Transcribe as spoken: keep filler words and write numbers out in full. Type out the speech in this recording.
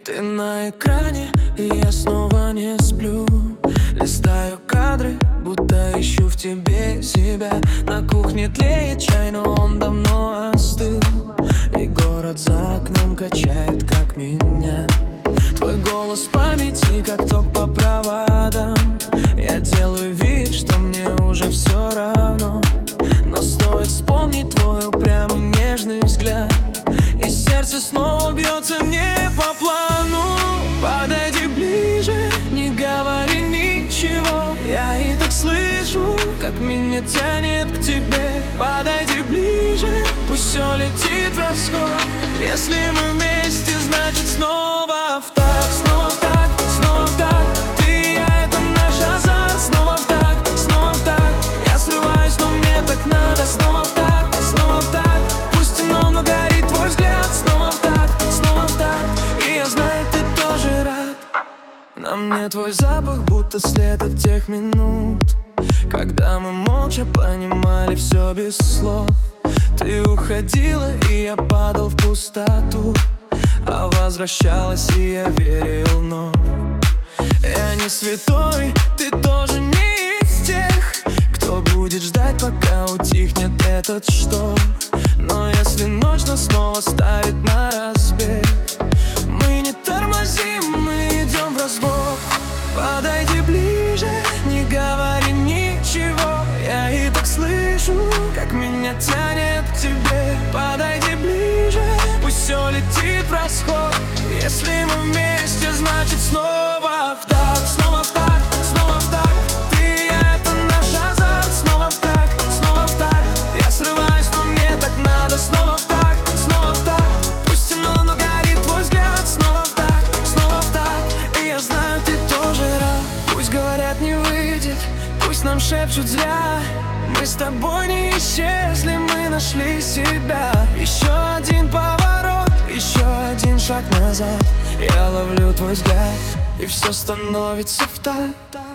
Ты на экране, и я снова не сплю. Листаю кадры, будто ищу в тебе себя. На кухне тлеет чай, но он давно остыл. И город за окном качает, как меня. Твой голос в памяти, как ток по проводам. Я делаю вид, что мне уже все равно, но стоит вспомнить твой упрямый нежный взгляд, и сердце снова бьется не по плану. Подойди ближе, не говори ничего. Я и так слышу, как меня тянет к тебе. Подойди ближе, пусть все летит в расход. Если мы вместе, значит снова в так. Снова в так, снова в так. Ты и я, это наш азарт. Снова в так, снова в так. Я срываюсь, но мне так надо. Снова в так, снова в так. Пусть темно, но горит твой взгляд. Снова в так, снова в так. И я знаю, ты тоже рад. На мне твой запах, будто след от тех минут, когда мы молча понимали все без слов. Ты уходила, и я падал в пустоту, а возвращалась, и я верил вновь. Я не святой, ты тоже не из тех, кто будет ждать, пока утихнет этот шторм. Но если ночь нас снова ставит на разбег, мы не тормозим, мы идем в разбор. Подойди ближе, не говори ничего. Я и так слышу, как меня тянет к тебе. Подойди ближе, пусть все летит в расход. Если мы вместе, значит снова в так. Снова в так, снова в так. Ты и я, это наш азарт. Снова в так, снова в так. Я срываюсь, но мне так надо. Снова в так, снова в так. Пусть темно, но горит твой взгляд. Снова в так, снова в так. И я знаю, ты тоже рад. Пусть говорят, не выйдет, пусть нам шепчут зря. Мы с тобой не исчезли, мы нашли себя. Еще один поворот, еще один шаг назад. Я ловлю твой взгляд, и все становится в так.